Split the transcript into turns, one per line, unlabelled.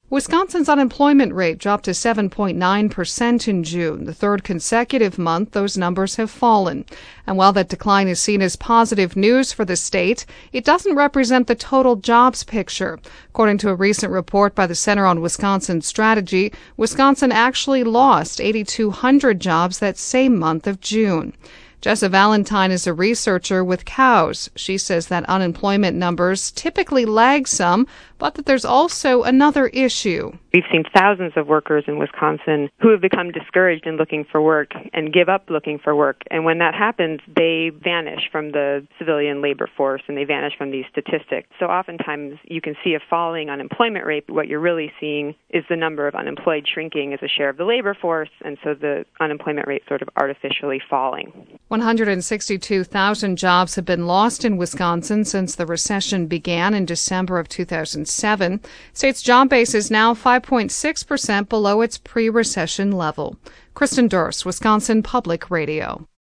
Wisconsin's unemployment rate dropped to 7.9% in June. The third consecutive month those numbers have fallen. And while that decline is seen as positive news for the state, it doesn't represent the total jobs picture. According to a recent report by the Center on Wisconsin Strategy, Wisconsin actually lost 8,200 jobs that same month of June. Jessa Valentine is a researcher with COWS. She says that unemployment numbers typically lag some, but that there's also another issue.
We've seen thousands of workers in Wisconsin who have become discouraged in looking for work and give up looking for work. And when that happens, they vanish from the civilian labor force and they vanish from these statistics. So oftentimes you can see a falling unemployment rate, but what you're really seeing is the number of unemployed shrinking as a share of the labor force, and so the unemployment rate sort of artificially falling.
162,000 jobs have been lost in Wisconsin since the recession began in December of 2007. State's job base is now 5.6% below its pre-recession level. Kristen Durst, Wisconsin Public Radio.